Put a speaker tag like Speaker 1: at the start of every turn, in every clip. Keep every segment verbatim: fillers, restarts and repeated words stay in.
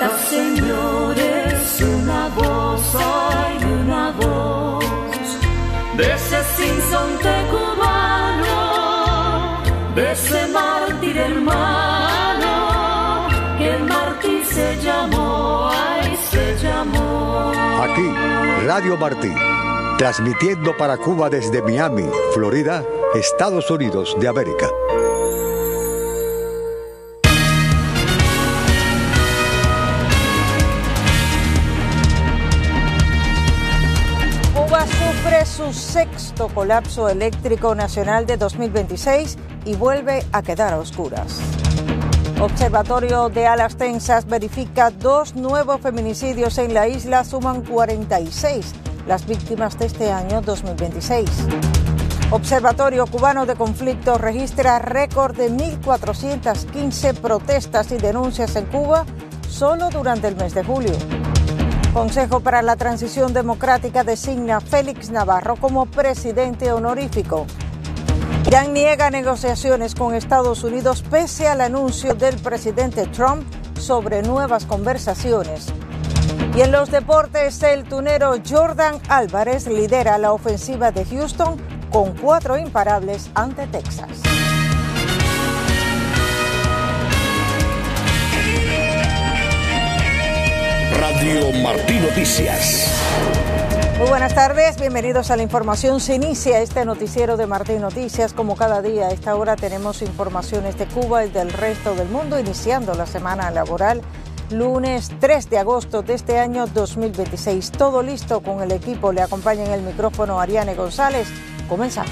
Speaker 1: Ahora, señores, una voz, hay una voz de ese sinsonte cubano, de ese mártir hermano, que el mártir se llamó, ay, se llamó.
Speaker 2: Aquí, Radio Martí, transmitiendo para Cuba desde Miami, Florida, Estados Unidos de América.
Speaker 3: Cuba sufre su sexto colapso eléctrico nacional de dos mil veintiséis y vuelve a quedar a oscuras. Observatorio de Alas Tensas verifica dos nuevos feminicidios en la isla, suman cuarenta y seis las víctimas de este año dos mil veintiséis. Observatorio Cubano de Conflicto registra récord de mil cuatrocientas quince protestas y denuncias en Cuba solo durante el mes de julio. Consejo para la Transición Democrática designa a Félix Navarro como presidente honorífico. Irán niega negociaciones con Estados Unidos pese al anuncio del presidente Trump sobre nuevas conversaciones. Y en los deportes, el tunero Jordan Álvarez lidera la ofensiva de Houston con cuatro imparables ante Texas.
Speaker 4: Radio Martí Noticias.
Speaker 3: Muy buenas tardes, bienvenidos a la información. Se inicia este noticiero de Martí Noticias. Como cada día a esta hora tenemos informaciones de Cuba y del resto del mundo, iniciando la semana laboral. Lunes tres de agosto de este año dos mil veintiséis. Todo listo con el equipo. Le acompaña en el micrófono Ariane González. Comenzamos.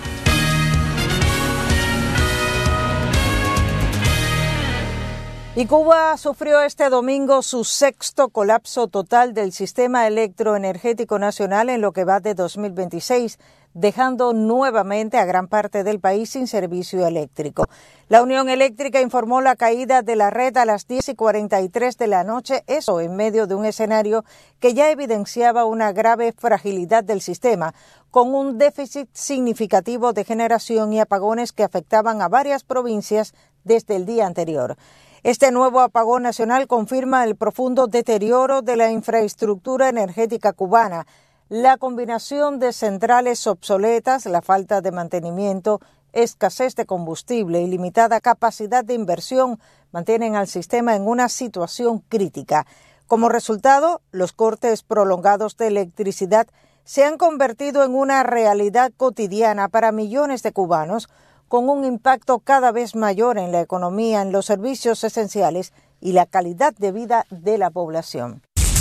Speaker 3: Y Cuba sufrió este domingo su sexto colapso total del sistema electroenergético nacional en lo que va de dos mil veintiséis, dejando nuevamente a gran parte del país sin servicio eléctrico. La Unión Eléctrica informó la caída de la red a las diez y cuarenta y tres de la noche, eso en medio de un escenario que ya evidenciaba una grave fragilidad del sistema, con un déficit significativo de generación y apagones que afectaban a varias provincias desde el día anterior. Este nuevo apagón nacional confirma el profundo deterioro de la infraestructura energética cubana. La combinación de centrales obsoletas, la falta de mantenimiento, escasez de combustible y limitada capacidad de inversión mantienen al sistema en una situación crítica. Como resultado, los cortes prolongados de electricidad se han convertido en una realidad cotidiana para millones de cubanos, con un impacto cada vez mayor en la economía, en los servicios esenciales y la calidad de vida de la población.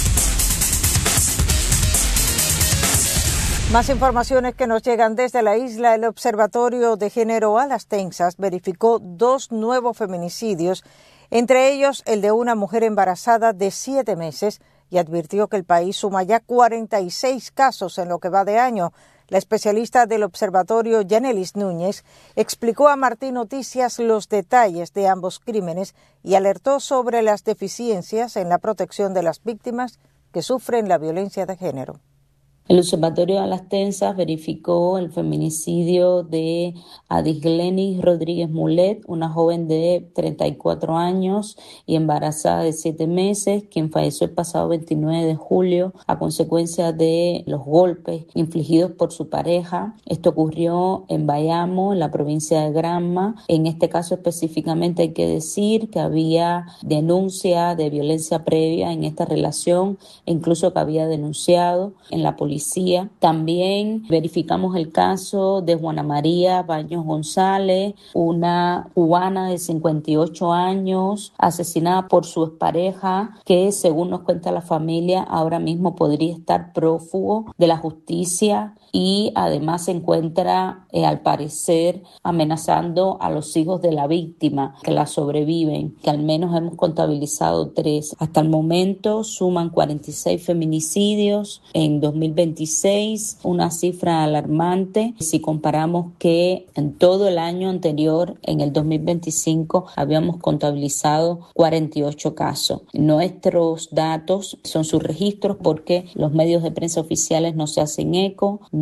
Speaker 3: Más informaciones que nos llegan desde la isla. El Observatorio de Género Alas Tensas verificó dos nuevos feminicidios, entre ellos el de una mujer embarazada de siete meses, y advirtió que el país suma ya cuarenta y seis casos en lo que va de año. La especialista del observatorio, Yanelis Núñez, explicó a Martí Noticias los detalles de ambos crímenes y alertó sobre las deficiencias en la protección de las víctimas que sufren la violencia de género.
Speaker 5: El Observatorio de Alas Tensas verificó el feminicidio de Adislenis Rodríguez Mulet, una joven de treinta y cuatro años y embarazada de siete meses, quien falleció el pasado veintinueve de julio a consecuencia de los golpes infligidos por su pareja. Esto ocurrió en Bayamo, en la provincia de Granma. En este caso específicamente hay que decir que había denuncia de violencia previa en esta relación e incluso que había denunciado en la policía. También verificamos el caso de Juana María Baños González, una cubana de cincuenta y ocho años, asesinada por su expareja, que según nos cuenta la familia, ahora mismo podría estar prófugo de la justicia y además se encuentra, eh, al parecer, amenazando a los hijos de la víctima que la sobreviven, que al menos hemos contabilizado tres. Hasta el momento suman cuarenta y seis feminicidios en dos mil veintiséis, una cifra alarmante si comparamos que en todo el año anterior, en el dos mil veinticinco, habíamos contabilizado cuarenta y ocho casos. Nuestros datos son sus registros porque los medios de prensa oficiales no se hacen eco, no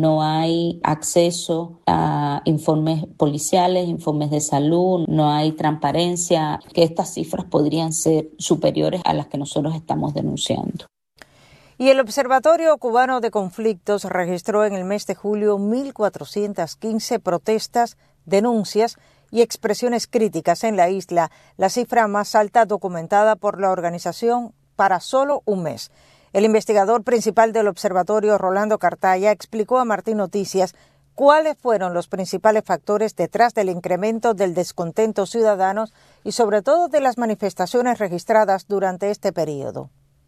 Speaker 5: no hay acceso a informes policiales, informes de salud, no hay transparencia, que estas cifras podrían ser superiores a las que nosotros estamos denunciando.
Speaker 3: Y el Observatorio Cubano de Conflictos registró en el mes de julio mil cuatrocientas quince protestas, denuncias y expresiones críticas en la isla, la cifra más alta documentada por la organización para solo un mes. El investigador principal del observatorio, Rolando Cartaya, explicó a Martín Noticias cuáles fueron los principales factores detrás del incremento del descontento ciudadano y sobre todo de las manifestaciones registradas durante este periodo.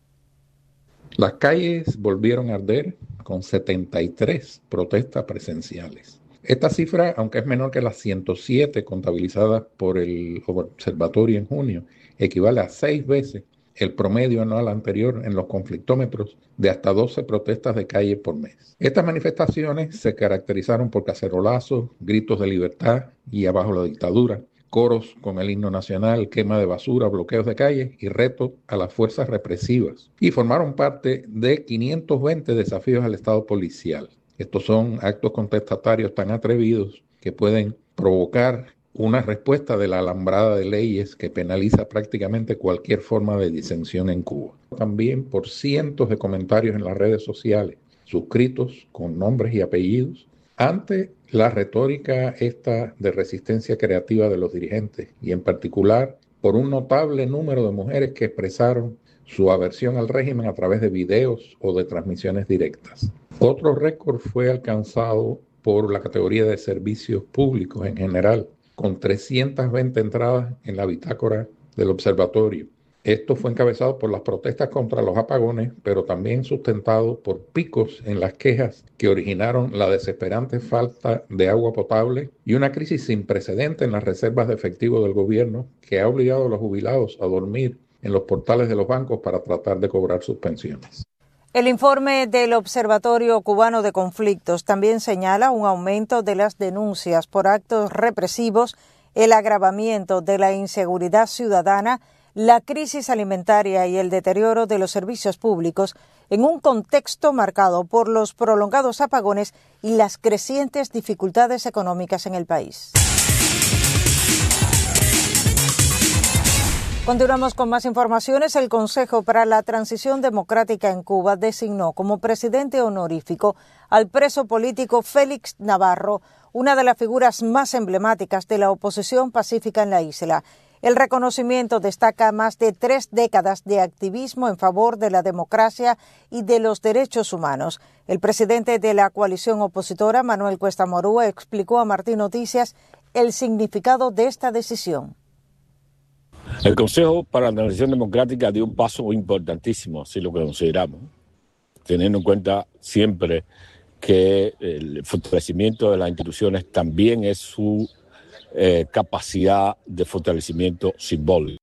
Speaker 6: Las calles volvieron a arder con setenta y tres protestas presenciales. Esta cifra, aunque es menor que las ciento siete contabilizadas por el observatorio en junio, equivale a seis veces el promedio anual anterior en los conflictómetros de hasta doce protestas de calle por mes. Estas manifestaciones se caracterizaron por cacerolazos, gritos de libertad y abajo la dictadura, coros con el himno nacional, quema de basura, bloqueos de calles y retos a las fuerzas represivas. Y formaron parte de quinientos veinte desafíos al Estado policial. Estos son actos contestatarios tan atrevidos que pueden provocar una respuesta de la alambrada de leyes que penaliza prácticamente cualquier forma de disensión en Cuba. También por cientos de comentarios en las redes sociales, suscritos con nombres y apellidos, ante la retórica esta de resistencia creativa de los dirigentes y en particular por un notable número de mujeres que expresaron su aversión al régimen a través de videos o de transmisiones directas. Otro récord fue alcanzado por la categoría de servicios públicos en general, con trescientas veinte entradas en la bitácora del observatorio. Esto fue encabezado por las protestas contra los apagones, pero también sustentado por picos en las quejas que originaron la desesperante falta de agua potable y una crisis sin precedente en las reservas de efectivo del gobierno que ha obligado a los jubilados a dormir en los portales de los bancos para tratar de cobrar sus pensiones.
Speaker 3: El informe del Observatorio Cubano de Conflictos también señala un aumento de las denuncias por actos represivos, el agravamiento de la inseguridad ciudadana, la crisis alimentaria y el deterioro de los servicios públicos en un contexto marcado por los prolongados apagones y las crecientes dificultades económicas en el país. Continuamos con más informaciones. El Consejo para la Transición Democrática en Cuba designó como presidente honorífico al preso político Félix Navarro, una de las figuras más emblemáticas de la oposición pacífica en la isla. El reconocimiento destaca más de tres décadas de activismo en favor de la democracia y de los derechos humanos. El presidente de la coalición opositora, Manuel Cuesta Morúa, explicó a Martín Noticias el significado de esta decisión.
Speaker 7: El Consejo para la Transición Democrática dio un paso importantísimo, así lo que consideramos, teniendo en cuenta siempre que el fortalecimiento de las instituciones también es su eh, capacidad de fortalecimiento simbólico.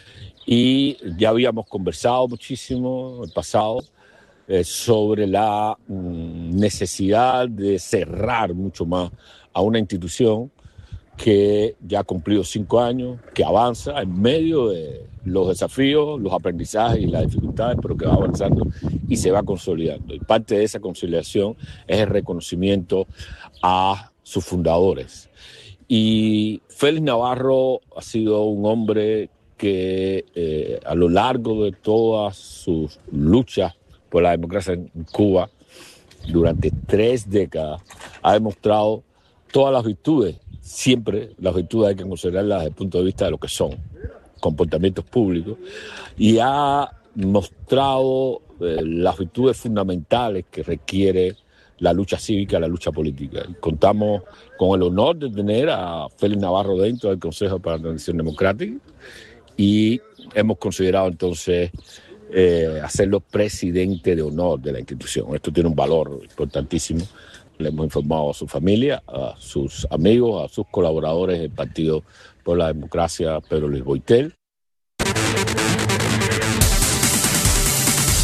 Speaker 7: Y ya habíamos conversado muchísimo en el pasado eh, sobre la mm, necesidad de cerrar mucho más a una institución que ya ha cumplido cinco años, que avanza en medio de los desafíos, los aprendizajes y las dificultades, pero que va avanzando y se va consolidando. Y parte de esa consolidación es el reconocimiento a sus fundadores. Y Félix Navarro ha sido un hombre que eh, a lo largo de todas sus luchas por la democracia en Cuba, durante tres décadas, ha demostrado todas las virtudes. Siempre las virtudes hay que considerarlas desde el punto de vista de lo que son comportamientos públicos, y ha mostrado eh, las virtudes fundamentales que requiere la lucha cívica, la lucha política. Y contamos con el honor de tener a Félix Navarro dentro del Consejo para la Transición Democrática y hemos considerado entonces eh, hacerlo presidente de honor de la institución. Esto tiene un valor importantísimo. Le hemos informado a su familia, a sus amigos, a sus colaboradores del Partido por la Democracia, Pedro Luis Boitel.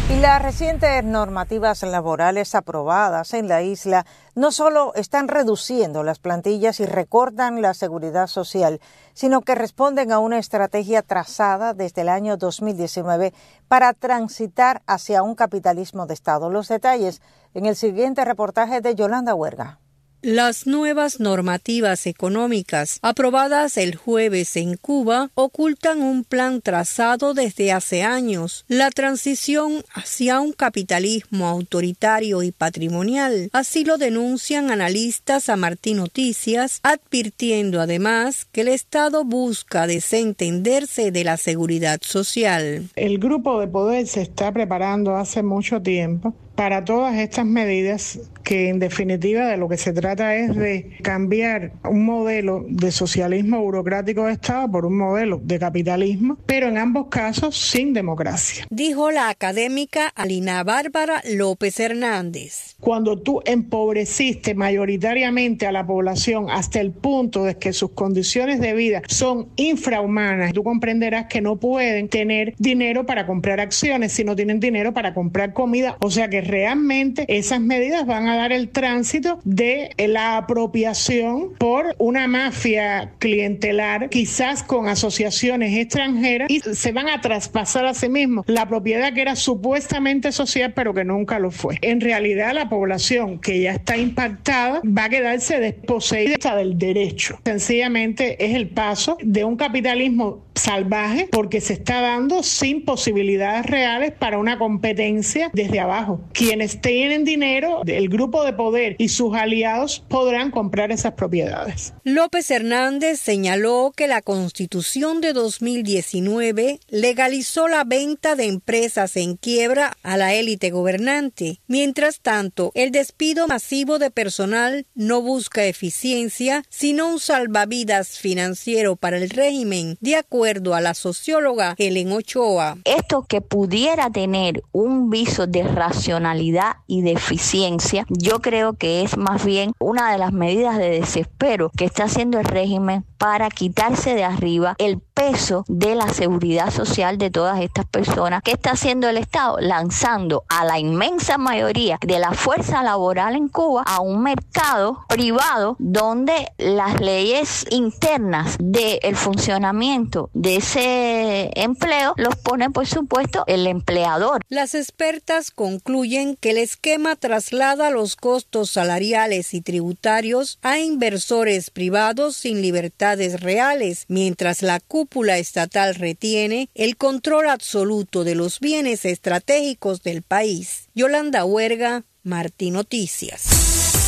Speaker 3: Y las recientes normativas laborales aprobadas en la isla no solo están reduciendo las plantillas y recortan la seguridad social, sino que responden a una estrategia trazada desde el año dos mil diecinueve para transitar hacia un capitalismo de Estado. Los detalles en el siguiente reportaje de Yolanda Huerga.
Speaker 8: Las nuevas normativas económicas aprobadas el jueves en Cuba ocultan un plan trazado desde hace años. La transición hacia un capitalismo autoritario y patrimonial. Así lo denuncian analistas a Martín Noticias, advirtiendo además que el Estado busca desentenderse de la seguridad social.
Speaker 9: El grupo de poder se está preparando hace mucho tiempo para todas estas medidas que en definitiva de lo que se trata es de cambiar un modelo de socialismo burocrático de Estado por un modelo de capitalismo, pero en ambos casos sin democracia.
Speaker 8: Dijo la académica Alina Bárbara López Hernández.
Speaker 9: Cuando tú empobreciste mayoritariamente a la población hasta el punto de que sus condiciones de vida son infrahumanas, tú comprenderás que no pueden tener dinero para comprar acciones, si no tienen dinero para comprar comida, o sea que realmente esas medidas van a dar el tránsito de la apropiación por una mafia clientelar, quizás con asociaciones extranjeras, y se van a traspasar a sí mismos la propiedad que era supuestamente social, pero que nunca lo fue. En realidad, la población que ya está impactada va a quedarse desposeída del derecho. Sencillamente es el paso de un capitalismo salvaje porque se está dando sin posibilidades reales para una competencia desde abajo. Quienes tienen dinero, el grupo de poder y sus aliados podrán comprar esas propiedades.
Speaker 8: López Hernández señaló que la Constitución de dos mil diecinueve legalizó la venta de empresas en quiebra a la élite gobernante. Mientras tanto, el despido masivo de personal no busca eficiencia, sino un salvavidas financiero para el régimen, de acuerdo a la socióloga Helen Ochoa.
Speaker 10: Esto que pudiera tener un viso de racionalidad y de eficiencia, yo creo que es más bien una de las medidas de desespero que está haciendo el régimen para quitarse de arriba el peso de la seguridad social de todas estas personas. ¿Qué está haciendo el Estado? Lanzando a la inmensa mayoría de la fuerza laboral en Cuba a un mercado privado donde las leyes internas del funcionamiento de ese empleo los pone, por supuesto, el empleador.
Speaker 8: Las expertas concluyen que el esquema traslada los costos salariales y tributarios a inversores privados sin libertades reales, mientras la cúpula estatal retiene el control absoluto de los bienes estratégicos del país. Yolanda Huerga, Martín Noticias.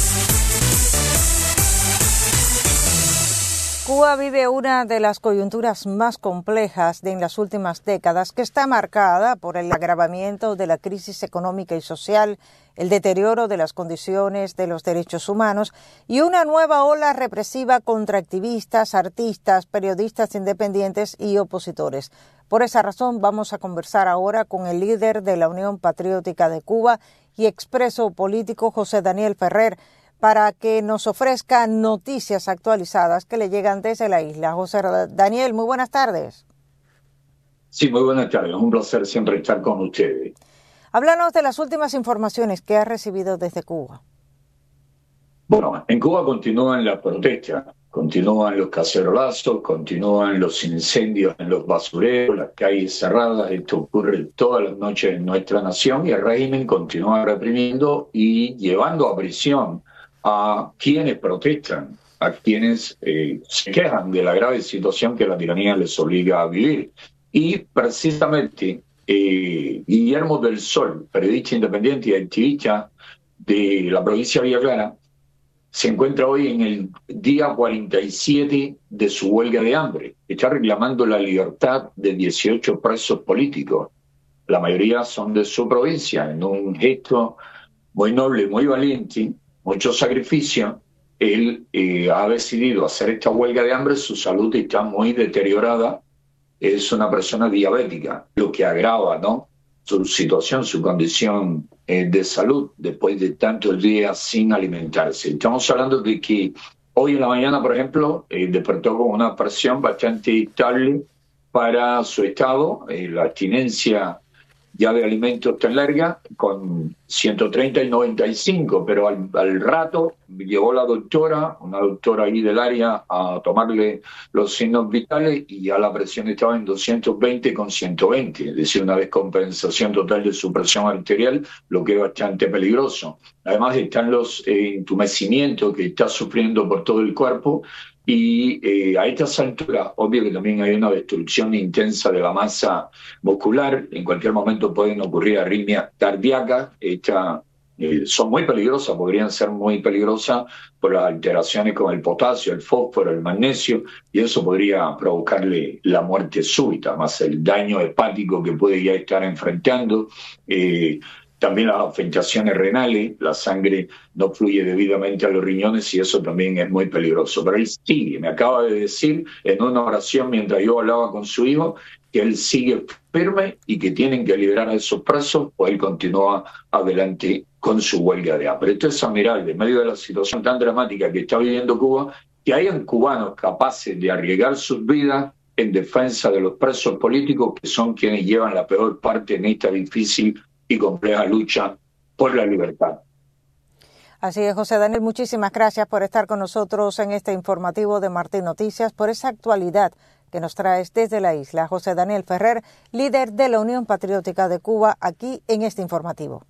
Speaker 3: Cuba vive una de las coyunturas más complejas de en las últimas décadas, que está marcada por el agravamiento de la crisis económica y social, el deterioro de las condiciones de los derechos humanos y una nueva ola represiva contra activistas, artistas, periodistas independientes y opositores. Por esa razón vamos a conversar ahora con el líder de la Unión Patriótica de Cuba y expreso político José Daniel Ferrer, para que nos ofrezca noticias actualizadas que le llegan desde la isla. José Daniel, muy buenas tardes.
Speaker 11: Sí, muy buenas tardes. Un placer siempre estar con ustedes.
Speaker 3: Háblanos de las últimas informaciones que ha recibido desde Cuba.
Speaker 11: Bueno, en Cuba continúan las protestas, continúan los cacerolazos, continúan los incendios en los basureros, las calles cerradas. Esto ocurre todas las noches en nuestra nación y el régimen continúa reprimiendo y llevando a prisión a quienes protestan, a quienes eh, se quejan de la grave situación que la tiranía les obliga a vivir. Y precisamente eh, Guillermo del Sol, periodista independiente y activista de la provincia de Villa Clara, se encuentra hoy en el día cuarenta y siete de su huelga de hambre. Está reclamando la libertad de dieciocho presos políticos. La mayoría son de su provincia, en un gesto muy noble, muy valiente, mucho sacrificio. Él eh, ha decidido hacer esta huelga de hambre. Su salud está muy deteriorada. Es una persona diabética, lo que agrava, ¿no?, su situación, su condición eh, de salud después de tantos días sin alimentarse. Estamos hablando de que hoy en la mañana, por ejemplo, eh, despertó con una presión bastante estable para su estado. Eh, la abstinencia ya de alimentos tan larga, con ciento treinta y noventa y cinco, pero al, al rato llegó la doctora, una doctora ahí del área, a tomarle los signos vitales y ya la presión estaba en doscientos veinte con ciento veinte, es decir, una descompensación total de su presión arterial, lo que es bastante peligroso. Además están los eh, entumecimientos que está sufriendo por todo el cuerpo. Y eh, a estas alturas, obvio que también hay una destrucción intensa de la masa muscular. En cualquier momento pueden ocurrir arritmias cardíacas. Esta, eh, son muy peligrosas, podrían ser muy peligrosas por las alteraciones con el potasio, el fósforo, el magnesio, y eso podría provocarle la muerte súbita, más el daño hepático que puede ya estar enfrentando. Eh, También las afectaciones renales, la sangre no fluye debidamente a los riñones y eso también es muy peligroso. Pero él sigue, me acaba de decir en una oración mientras yo hablaba con su hijo, que él sigue firme y que tienen que liberar a esos presos, pues él continúa adelante con su huelga de hambre. Esto es admirable, en medio de la situación tan dramática que está viviendo Cuba, que hayan cubanos capaces de arriesgar sus vidas en defensa de los presos políticos, que son quienes llevan la peor parte en esta difícil y compleja lucha por la libertad.
Speaker 3: Así es, José Daniel, muchísimas gracias por estar con nosotros en este informativo de Martín Noticias, por esa actualidad que nos traes desde la isla. José Daniel Ferrer, líder de la Unión Patriótica de Cuba, aquí en este informativo.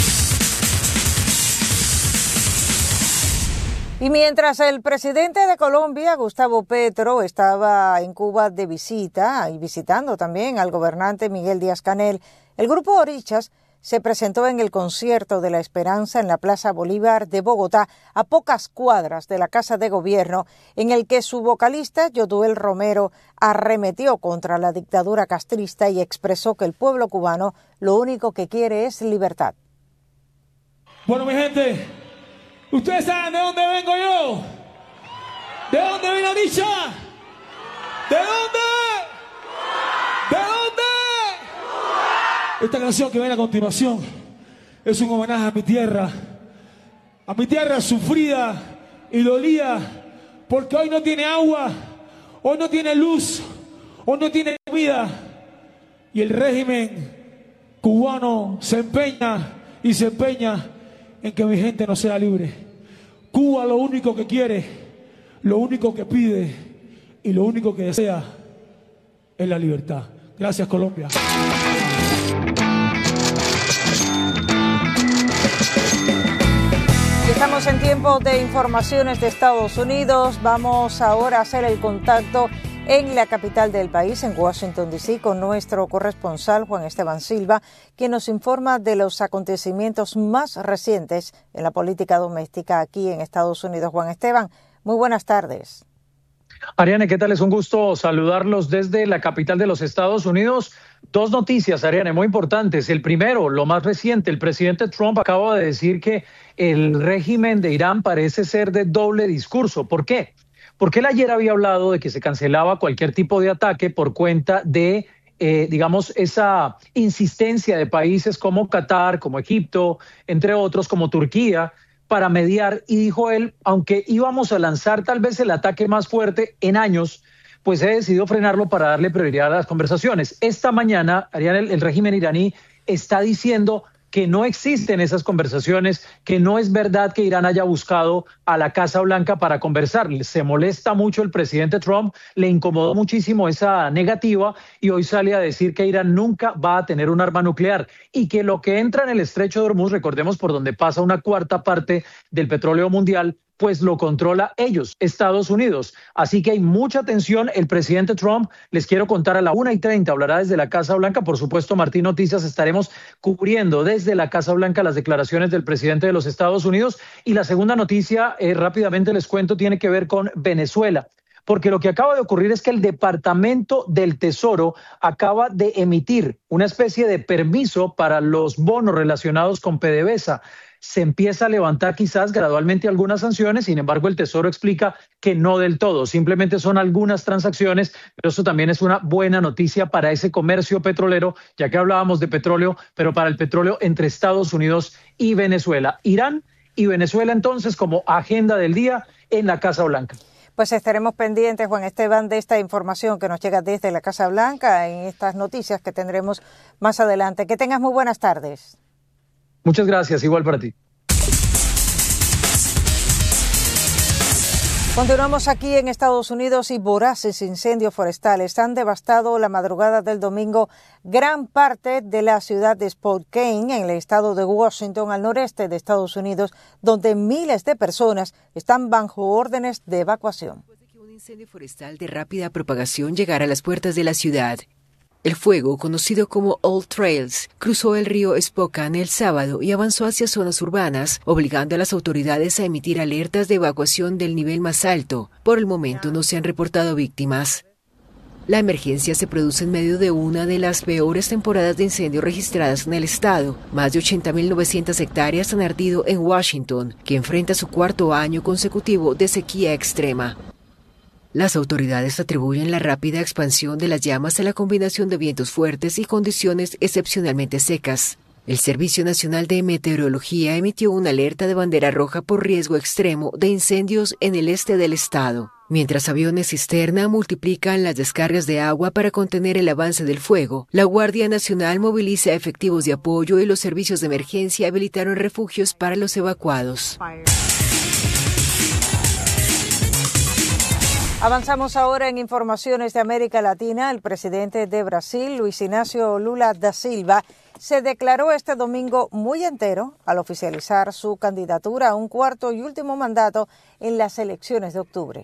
Speaker 3: Y mientras el presidente de Colombia, Gustavo Petro, estaba en Cuba de visita y visitando también al gobernante Miguel Díaz-Canel, el grupo Orichas se presentó en el Concierto de la Esperanza en la Plaza Bolívar de Bogotá, a pocas cuadras de la Casa de Gobierno, en el que su vocalista, Yoduel Romero, arremetió contra la dictadura castrista y expresó que el pueblo cubano lo único que quiere es libertad.
Speaker 12: Bueno, mi gente, ¿ustedes saben de dónde vengo yo? ¿De dónde viene Oricha? ¿De dónde? ¿De dónde? Esta canción que viene a continuación es un homenaje a mi tierra, a mi tierra sufrida y dolida, porque hoy no tiene agua, hoy no tiene luz, hoy no tiene comida, y el régimen cubano se empeña y se empeña en que mi gente no sea libre. Cuba lo único que quiere, lo único que pide y lo único que desea es la libertad. Gracias, Colombia.
Speaker 3: Estamos en tiempo de informaciones de Estados Unidos. Vamos ahora a hacer el contacto en la capital del país, en Washington, D C, con nuestro corresponsal Juan Esteban Silva, quien nos informa de los acontecimientos más recientes en la política doméstica aquí en Estados Unidos. Juan Esteban, muy buenas tardes.
Speaker 13: Ariane, ¿qué tal? Es un gusto saludarlos desde la capital de los Estados Unidos. Dos noticias, Ariane, muy importantes. El primero, lo más reciente, el presidente Trump acaba de decir que el régimen de Irán parece ser de doble discurso. ¿Por qué? Porque él ayer había hablado de que se cancelaba cualquier tipo de ataque por cuenta de, eh, digamos, esa insistencia de países como Qatar, como Egipto, entre otros, como Turquía, para mediar, y dijo él, aunque íbamos a lanzar tal vez el ataque más fuerte en años, pues he decidido frenarlo para darle prioridad a las conversaciones. Esta mañana, Ariane, el, el régimen iraní está diciendo que no existen esas conversaciones, que no es verdad que Irán haya buscado a la Casa Blanca para conversar. Se molesta mucho el presidente Trump, le incomodó muchísimo esa negativa y hoy sale a decir que Irán nunca va a tener un arma nuclear y que lo que entra en el estrecho de Hormuz, recordemos por donde pasa una cuarta parte del petróleo mundial, pues lo controla ellos, Estados Unidos. Así que hay mucha tensión. El presidente Trump, les quiero contar, a la una y treinta hablará desde la Casa Blanca. Por supuesto, Martín Noticias estaremos cubriendo desde la Casa Blanca las declaraciones del presidente de los Estados Unidos. Y la segunda noticia, eh, rápidamente les cuento, tiene que ver con Venezuela. Porque lo que acaba de ocurrir es que el Departamento del Tesoro acaba de emitir una especie de permiso para los bonos relacionados con PDVSA. Se empieza a levantar quizás gradualmente algunas sanciones, sin embargo el Tesoro explica que no del todo, simplemente son algunas transacciones, pero eso también es una buena noticia para ese comercio petrolero, ya que hablábamos de petróleo, pero para el petróleo entre Estados Unidos y Venezuela. Irán y Venezuela entonces como agenda del día en la Casa Blanca.
Speaker 3: Pues estaremos pendientes, Juan Esteban, de esta información que nos llega desde la Casa Blanca en estas noticias que tendremos más adelante. Que tengas muy buenas tardes.
Speaker 13: Muchas gracias, igual para ti.
Speaker 3: Continuamos aquí en Estados Unidos y voraces incendios forestales han devastado la madrugada del domingo gran parte de la ciudad de Spokane, en el estado de Washington, al noreste de Estados Unidos, donde miles de personas están bajo órdenes de evacuación.
Speaker 14: Después de que un incendio forestal de rápida propagación llegara a las puertas de la ciudad, el fuego, conocido como Old Trails, cruzó el río Spokane el sábado y avanzó hacia zonas urbanas, obligando a las autoridades a emitir alertas de evacuación del nivel más alto. Por el momento no se han reportado víctimas. La emergencia se produce en medio de una de las peores temporadas de incendios registradas en el estado. Más de ochenta mil novecientas hectáreas han ardido en Washington, que enfrenta su cuarto año consecutivo de sequía extrema. Las autoridades atribuyen la rápida expansión de las llamas a la combinación de vientos fuertes y condiciones excepcionalmente secas. El Servicio Nacional de Meteorología emitió una alerta de bandera roja por riesgo extremo de incendios en el este del estado. Mientras aviones cisterna multiplican las descargas de agua para contener el avance del fuego, la Guardia Nacional moviliza efectivos de apoyo y los servicios de emergencia habilitaron refugios para los evacuados.
Speaker 3: Avanzamos ahora en informaciones de América Latina. El presidente de Brasil, Luis Ignacio Lula da Silva, se declaró este domingo muy entero al oficializar su candidatura a un cuarto y último mandato en las elecciones de octubre.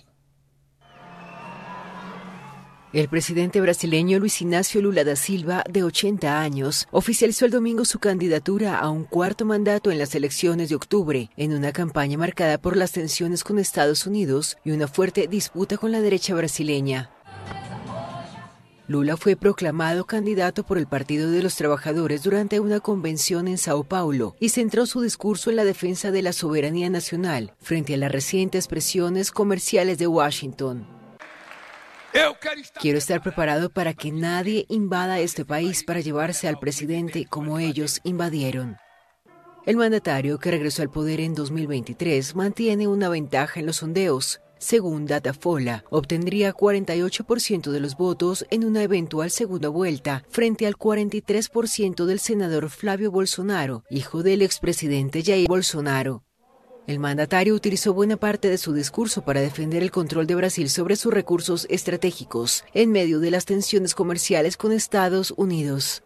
Speaker 14: El presidente brasileño Luis Ignacio Lula da Silva, de ochenta años, oficializó el domingo su candidatura a un cuarto mandato en las elecciones de octubre, en una campaña marcada por las tensiones con Estados Unidos y una fuerte disputa con la derecha brasileña. Lula fue proclamado candidato por el Partido de los Trabajadores durante una convención en Sao Paulo y centró su discurso en la defensa de la soberanía nacional frente a las recientes presiones comerciales de Washington. Quiero estar preparado para que nadie invada este país para llevarse al presidente como ellos invadieron. El mandatario, que regresó al poder en dos mil veintitrés, mantiene una ventaja en los sondeos. Según Datafola, obtendría cuarenta y ocho por ciento de los votos en una eventual segunda vuelta, frente al cuarenta y tres por ciento del senador Flavio Bolsonaro, hijo del expresidente Jair Bolsonaro. El mandatario utilizó buena parte de su discurso para defender el control de Brasil sobre sus recursos estratégicos, en medio de las tensiones comerciales con Estados Unidos.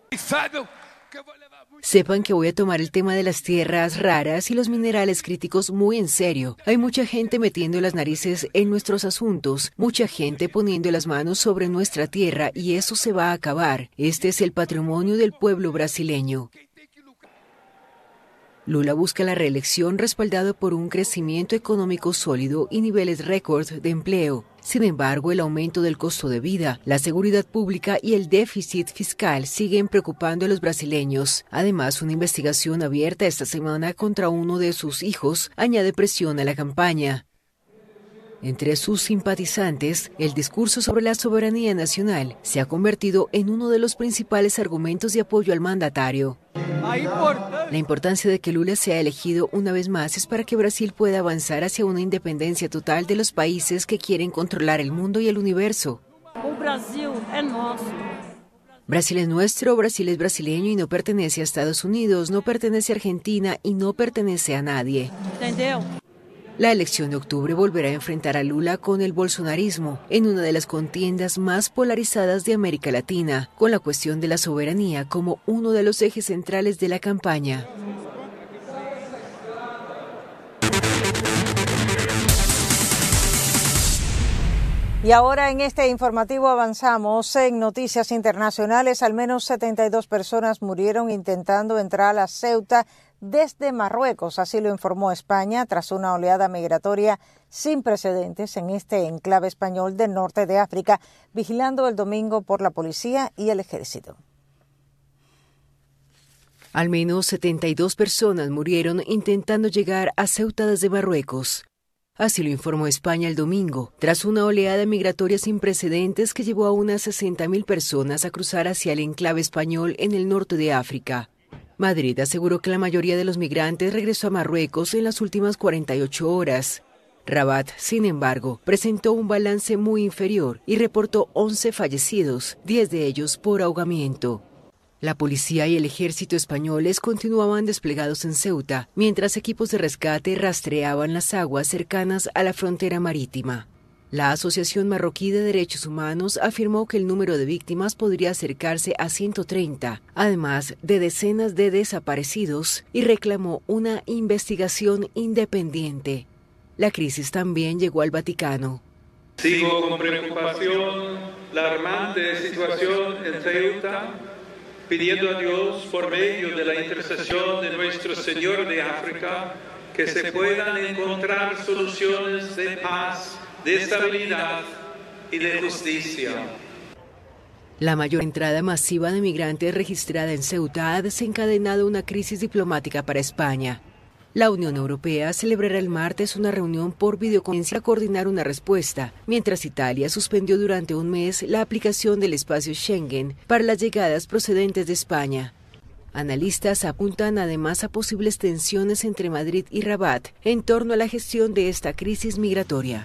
Speaker 14: Sepan que voy a tomar el tema de las tierras raras y los minerales críticos muy en serio. Hay mucha gente metiendo las narices en nuestros asuntos, mucha gente poniendo las manos sobre nuestra tierra y eso se va a acabar. Este es el patrimonio del pueblo brasileño. Lula busca la reelección respaldado por un crecimiento económico sólido y niveles récord de empleo. Sin embargo, el aumento del costo de vida, la seguridad pública y el déficit fiscal siguen preocupando a los brasileños. Además, una investigación abierta esta semana contra uno de sus hijos añade presión a la campaña. Entre sus simpatizantes, el discurso sobre la soberanía nacional se ha convertido en uno de los principales argumentos de apoyo al mandatario. La importancia de que Lula sea elegido una vez más es para que Brasil pueda avanzar hacia una independencia total de los países que quieren controlar el mundo y el universo. Brasil es nuestro, Brasil es brasileño y no pertenece a Estados Unidos, no pertenece a Argentina y no pertenece a nadie. La elección de octubre volverá a enfrentar a Lula con el bolsonarismo en una de las contiendas más polarizadas de América Latina, con la cuestión de la soberanía como uno de los ejes centrales de la campaña.
Speaker 3: Y ahora en este informativo avanzamos en noticias internacionales. Al menos setenta y dos personas murieron intentando entrar a Ceuta desde Marruecos, así lo informó España, tras una oleada migratoria sin precedentes en este enclave español del norte de África, vigilando el domingo por la policía y el ejército.
Speaker 14: Al menos setenta y dos personas murieron intentando llegar a Ceuta desde Marruecos. Así lo informó España el domingo, tras una oleada migratoria sin precedentes que llevó a unas sesenta mil personas a cruzar hacia el enclave español en el norte de África. Madrid aseguró que la mayoría de los migrantes regresó a Marruecos en las últimas cuarenta y ocho horas. Rabat, sin embargo, presentó un balance muy inferior y reportó once fallecidos, diez de ellos por ahogamiento. La policía y el ejército españoles continuaban desplegados en Ceuta, mientras equipos de rescate rastreaban las aguas cercanas a la frontera marítima. La Asociación Marroquí de Derechos Humanos afirmó que el número de víctimas podría acercarse a ciento treinta, además de decenas de desaparecidos, y reclamó una investigación independiente. La crisis también llegó al Vaticano.
Speaker 15: Sigo con preocupación la alarmante situación en Ceuta, pidiendo a Dios, por medio de la intercesión de nuestro Señor de África, que se puedan encontrar soluciones de paz, de estabilidad y de justicia.
Speaker 14: La mayor entrada masiva de migrantes registrada en Ceuta ha desencadenado una crisis diplomática para España. La Unión Europea celebrará el martes una reunión por videoconferencia para coordinar una respuesta, mientras Italia suspendió durante un mes la aplicación del espacio Schengen para las llegadas procedentes de España. Analistas apuntan además a posibles tensiones entre Madrid y Rabat en torno a la gestión de esta crisis migratoria.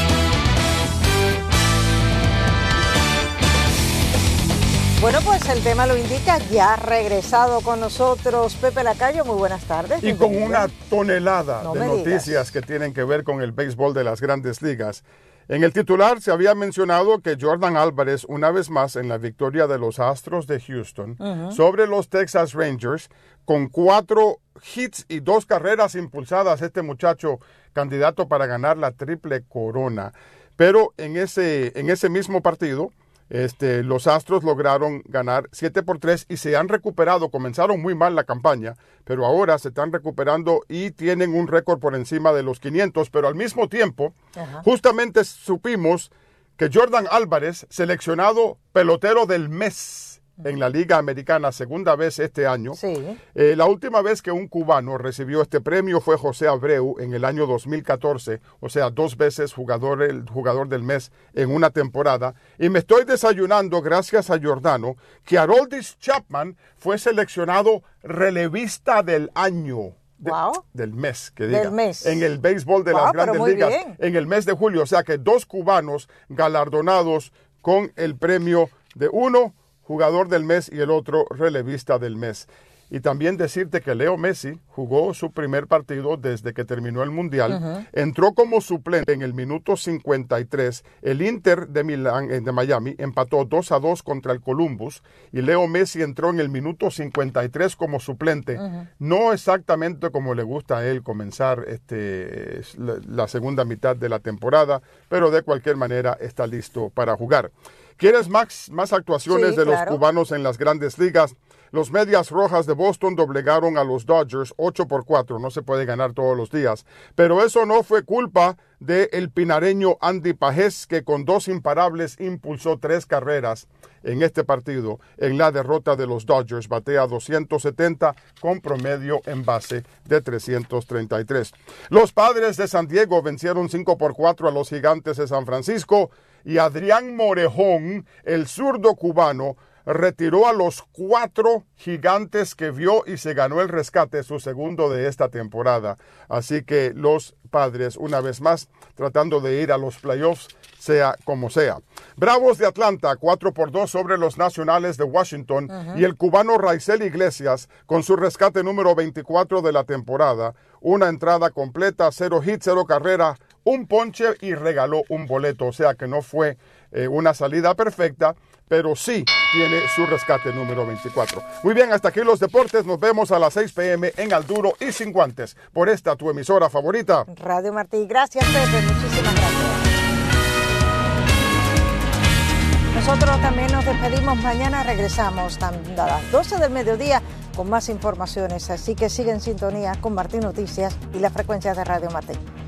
Speaker 3: Bueno, pues el tema lo indica, ya ha regresado con nosotros Pepe Lacayo, muy buenas tardes.
Speaker 16: Y con una tonelada
Speaker 3: no
Speaker 16: de
Speaker 3: me
Speaker 16: noticias
Speaker 3: digas.
Speaker 16: que tienen que ver con el béisbol de las grandes ligas. En el titular se había mencionado que Jordan Álvarez, una vez más en la victoria de los Astros de Houston
Speaker 17: Uh-huh.
Speaker 16: sobre los Texas Rangers, con cuatro hits y dos carreras impulsadas, este muchacho candidato para ganar la triple corona. Pero en ese, en ese mismo partido, Este, los Astros lograron ganar siete por tres y se han recuperado. Comenzaron muy mal la campaña, pero ahora se están recuperando y tienen un récord por encima de los quinientos. Pero al mismo tiempo,
Speaker 17: Ajá.
Speaker 16: justamente supimos que Jordan Álvarez, seleccionado pelotero del mes en la Liga Americana, segunda vez este año.
Speaker 3: Sí.
Speaker 16: Eh, la última vez que un cubano recibió este premio fue José Abreu en el año dos mil catorce, o sea, dos veces jugador, el jugador del mes en una temporada. Y me estoy desayunando, gracias a Giordano, que Aroldis Chapman fue seleccionado relevista del año. De,
Speaker 3: wow.
Speaker 16: Del mes, que diga.
Speaker 3: Del mes.
Speaker 16: En el béisbol de
Speaker 3: Wow,
Speaker 16: las
Speaker 3: pero
Speaker 16: grandes
Speaker 3: muy
Speaker 16: ligas,
Speaker 3: bien.
Speaker 16: en el mes de julio. O sea que dos cubanos galardonados con el premio de uno, jugador del mes, y el otro relevista del mes. Y también decirte que Leo Messi jugó su primer partido desde que terminó el Mundial.
Speaker 17: Ujú.
Speaker 16: Entró como suplente en el minuto cincuenta y tres. El Inter de Milán, eh, de Miami, empató dos a dos contra el Columbus. Y Leo Messi entró en el minuto cincuenta y tres como suplente.
Speaker 17: Ujú.
Speaker 16: No exactamente como le gusta a él comenzar este, la, la segunda mitad de la temporada, pero de cualquier manera está listo para jugar. ¿Quieres más, más actuaciones
Speaker 17: Sí,
Speaker 16: de
Speaker 17: claro.
Speaker 16: los cubanos en las grandes ligas? Los Medias Rojas de Boston doblegaron a los Dodgers ocho por cuatro. No se puede ganar todos los días. Pero eso no fue culpa del pinareño Andy Pajés, que con dos imparables impulsó tres carreras en este partido. En la derrota de los Dodgers batea doscientos setenta con promedio en base de trescientos treinta y tres. Los Padres de San Diego vencieron cinco por cuatro a los Gigantes de San Francisco. Y Adrián Morejón, el zurdo cubano, retiró a los cuatro Gigantes que vio y se ganó el rescate, su segundo de esta temporada. Así que los Padres, una vez más, tratando de ir a los playoffs, sea como sea. Bravos de Atlanta, cuatro por dos sobre los Nacionales de Washington.
Speaker 17: Ujú.
Speaker 16: Y el cubano Raisel Iglesias, con su rescate número veinticuatro de la temporada, una entrada completa, cero hits, cero carrera, un ponche y regaló un boleto. O sea que no fue eh, una salida perfecta, pero sí tiene su rescate número veinticuatro. Muy bien, hasta aquí los deportes. Nos vemos a las seis pe eme en Al Duro y Sin Guantes, por esta tu emisora favorita.
Speaker 3: Radio Martí. Gracias, Pepe. Muchísimas gracias. Nosotros también nos despedimos. Mañana regresamos a las doce del mediodía con más informaciones. Así que sigue en sintonía con Martín Noticias y la frecuencia de Radio Martí.